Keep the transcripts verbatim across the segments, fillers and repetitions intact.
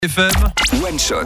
F M. One shot.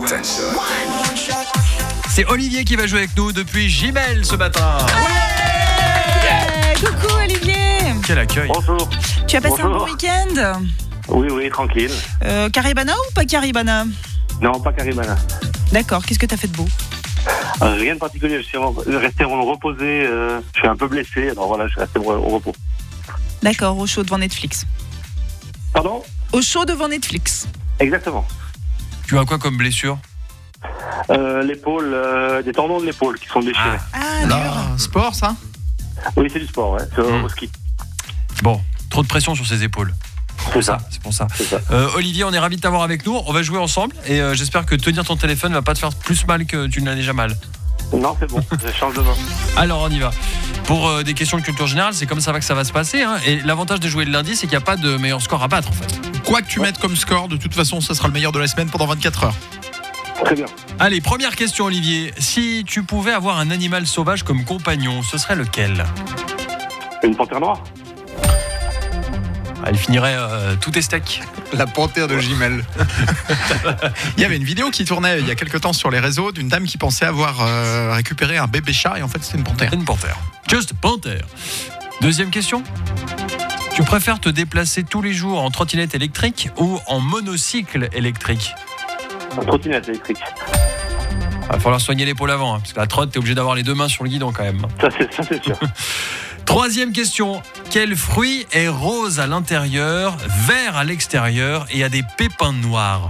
C'est Olivier qui va jouer avec nous depuis Gimel ce matin. Ouais Coucou Olivier. Quel accueil. Bonjour. Tu as passé Bonjour. un bon week-end? Oui, oui, tranquille. euh, Caribana ou pas Caribana? Non, pas Caribana. D'accord, qu'est-ce que t'as fait de beau? Euh, rien de particulier, je suis re- resté reposé. Euh, je suis un peu blessé, alors voilà, je suis resté au au repos. D'accord, au chaud devant Netflix. Pardon? Au chaud devant Netflix. Exactement. Tu as quoi comme blessure? Euh, l'épaule, euh, des tendons de l'épaule qui sont déchirés. Ah, Là, dur. sport, ça? Oui, c'est du sport, ouais. C'est Mmh. au ski. Bon, trop de pression sur ses épaules. C'est ça. C'est pour ça. C'est ça. Euh, Olivier, on est ravis de t'avoir avec nous. On va jouer ensemble et euh, j'espère que tenir ton téléphone va pas te faire plus mal que tu ne l'as déjà mal. Non, c'est bon, je change de main. Alors on y va. Pour euh, des questions de culture générale, c'est comme ça que ça va se passer. Hein. Et l'avantage de jouer le lundi, c'est qu'il n'y a pas de meilleur score à battre en fait. Quoi que tu mettes comme score, de toute façon, ça sera le meilleur de la semaine pendant vingt-quatre heures. Très bien. Allez, première question Olivier. Si tu pouvais avoir un animal sauvage comme compagnon, ce serait lequel? Une panthère noire? Elle finirait euh, tous tes steaks. La panthère de Gimel. Il y avait une vidéo qui tournait il y a quelques temps sur les réseaux d'une dame qui pensait avoir euh, récupéré un bébé chat et en fait c'était une panthère. Une panthère. Just panthère. Deuxième question. Tu préfères te déplacer tous les jours en trottinette électrique ou en monocycle électrique? Un trottinette électrique. Il va falloir soigner l'épaule avant, hein, parce que la trotte, t'es obligé d'avoir les deux mains sur le guidon quand même. Ça, c'est, ça, c'est sûr. Troisième question. Quel fruit est rose à l'intérieur, vert à l'extérieur et a des pépins noirs?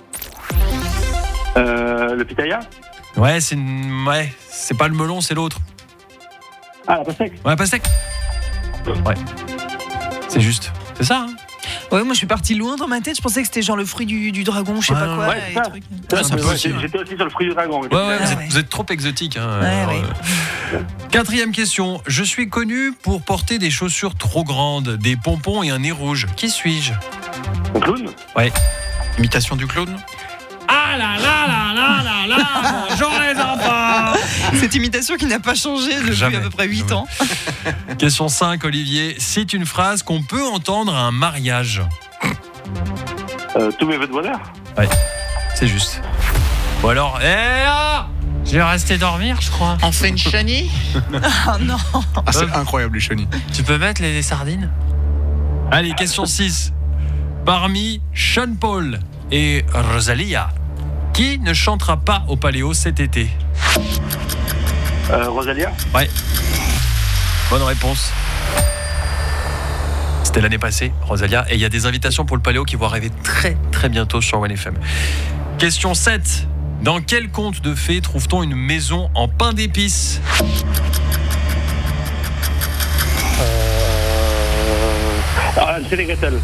Euh, le pitaya? Ouais, c'est une... ouais, c'est pas le melon, c'est l'autre. Ah, la pastèque? Ouais, la pastèque. Ouais. C'est juste. C'est ça, hein? Ouais, moi je suis partie loin dans ma tête. Je pensais que c'était genre le fruit du, du dragon, je sais Ouais, pas quoi. ouais, et c'est ça. trucs. Ça, ça peut ouais, aussi, ouais. J'étais aussi sur le fruit du dragon. Ouais, ouais, vous, êtes, ouais. vous êtes trop exotique. Hein, Ouais, alors, ouais. euh. Quatrième question. Je suis connu pour porter des chaussures trop grandes, des pompons et un nez rouge. Qui suis-je? Un clown? Imitation du clown. Ah là là là là là là. Bonjour les enfants. Cette imitation qui n'a pas changé depuis Jamais, à peu près huit jamais. ans. Question cinq, Olivier. Cite une phrase qu'on peut entendre à un mariage. Euh, tous mes vœux de bonheur? C'est juste. Ou alors, eh là, je vais rester dormir, je crois. On fait une chenille. Ah non. Ah, c'est incroyable les chenilles. Tu peux mettre les, les sardines? Allez, question six. Parmi Sean Paul et Rosalia, qui ne chantera pas au Paléo cet été? Euh, Rosalia? Ouais. Bonne réponse. C'était l'année passée, Rosalia. Et il y a des invitations pour le Paléo qui vont arriver très très bientôt sur One F M. Question sept. Dans quel conte de fées trouve-t-on une maison en pain d'épices? Ah, c'est les Gretel.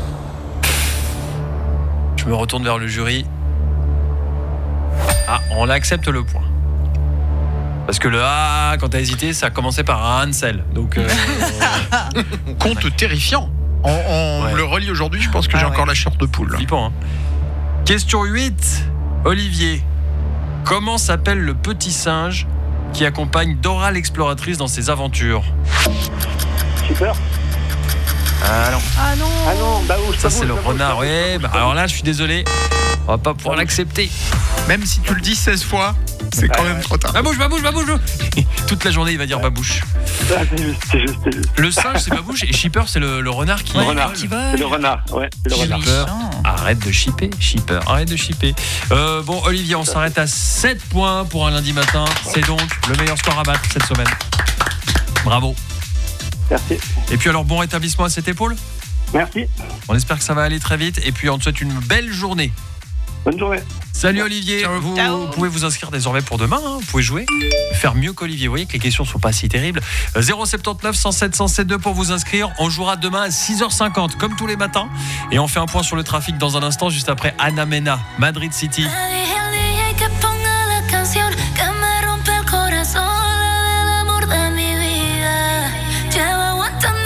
Je me retourne vers le jury. Ah, on accepte le point. Parce que le A, quand t'as hésité, ça a commencé par un Hansel. Donc, euh, Conte terrifiant. On, on Ouais. le relit aujourd'hui, je pense que j'ai Ah ouais. encore la chair de poule. flippant. Hein. Question huit. Olivier, comment s'appelle le petit singe qui accompagne Dora l'exploratrice dans ses aventures? Super. Ah non, Ah non. Ah non, bah où ça c'est le renard. Ouais, bah, alors là, je suis désolé. On va pas pouvoir l'accepter. Même si tu le dis seize fois, c'est quand même trop tard. Babouche, babouche, babouche. Toute la journée, il va dire babouche. Ah, c'est juste, c'est juste, c'est juste. Le singe, c'est babouche et Shipper, c'est le, le renard qui. Le renard. qui vole. C'est le renard, ouais, c'est le Qui renard. méchant. Arrête de shipper, Shipper, arrête de shipper. Euh, bon, Olivier, on s'arrête à sept points pour un lundi matin. C'est donc le meilleur score à battre cette semaine. Bravo. Merci. Et puis alors, bon rétablissement à cette épaule. Merci. On espère que ça va aller très vite. Et puis, on te souhaite une belle journée. Bonne journée. Salut Olivier. Ciao. Vous, Ciao. vous pouvez vous inscrire désormais pour demain. Hein. Vous pouvez jouer. Faire mieux qu'Olivier. Vous voyez que les questions ne sont pas si terribles. zéro sept neuf, cent sept, cent sept deux pour vous inscrire. On jouera demain à six heures cinquante, comme tous les matins. Et on fait un point sur le trafic dans un instant, juste après Anna Mena, Madrid City.